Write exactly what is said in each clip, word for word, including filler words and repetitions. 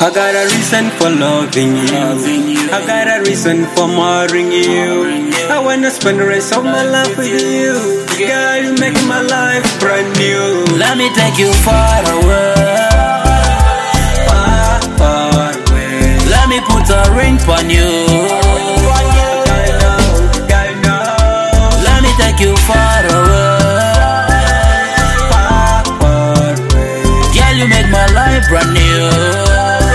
I got a reason for loving you. I got a reason for marrying you. I wanna spend the rest of my life with you. Girl, you make my life brand new. Let me take you far away. Far, far away. Let me put a ring on you. Let me take you far away. Far, far away. Girl, you make my life brand new.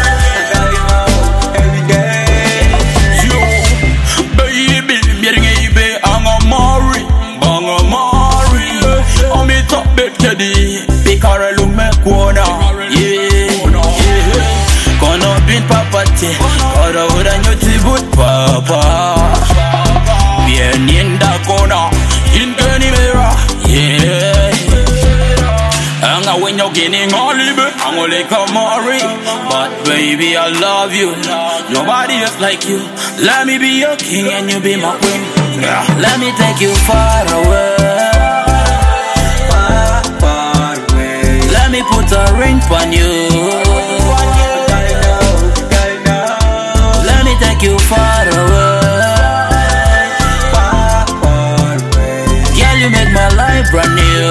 Picarello me kuona, yeah, yeah. Kono bin papati, kora ura nyoti but papa. Bien yenda kona, inkeni mera, yeah. Anga when you're getting olive, I'm only come worry. But baby, I love you. Nobody else like you. Let me be your king and you be my queen. Yeah. Let me take you far away. Let me put a ring on you. Let me take you far away. Girl, you make my life brand new.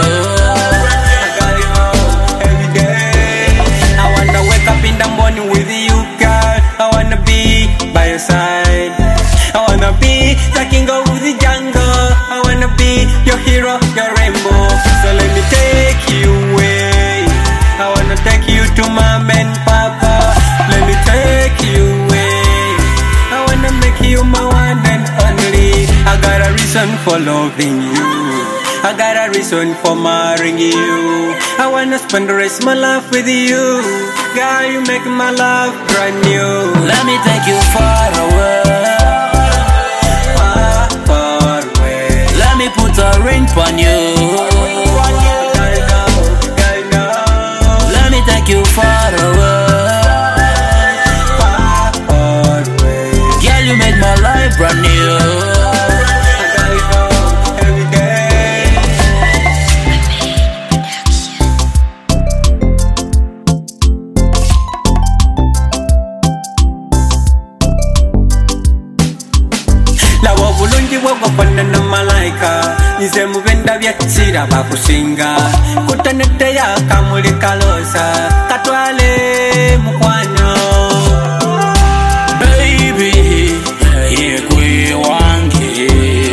Every day I wanna wake up in the morning with you, girl. I wanna be by your side. I wanna be the king of the jungle. I wanna be your hero, your rainbow. So let me take you away. I wanna take you to my man, papa. Let me take you away. I wanna make you my one and only. I got a reason for loving you. I got a reason for marrying you. I wanna spend the rest of my life with you. Girl, you make my life brand new. Let me take you far away. Far, far away. Let me put a ring on you. Take you far away. Far, far away. Girl, you make my life brand new. I gotta go every day. Lawa bulungi bw'okufaanana malaika. Nze mubenda byakira bakusinga. Kutanete ya kamuli kalosa. Katwale mukwano. Baby, yekwe wange.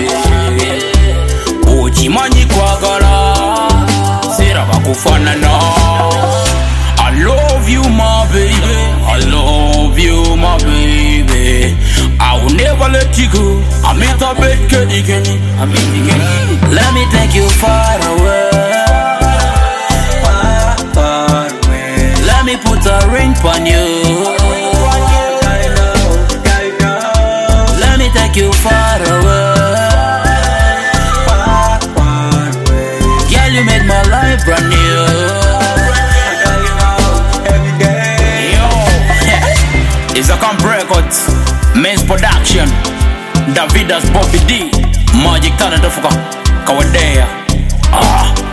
Uchimanyi kwagala. Sera bakufanana. I love you my baby. I love you my baby. I will never let you go. I'm in the bed, Kenny Kenny. I'm in the Kenny. Let me take you far away. Far, far away. Let me put a ring on you. Let me take you far away. Far, far away. Girl, you make my life brand new. I gotta go every day. Yo, it's a Camp Records. Men's production, Davidas Bobby D, Magic Talent of Kawadea. Ah.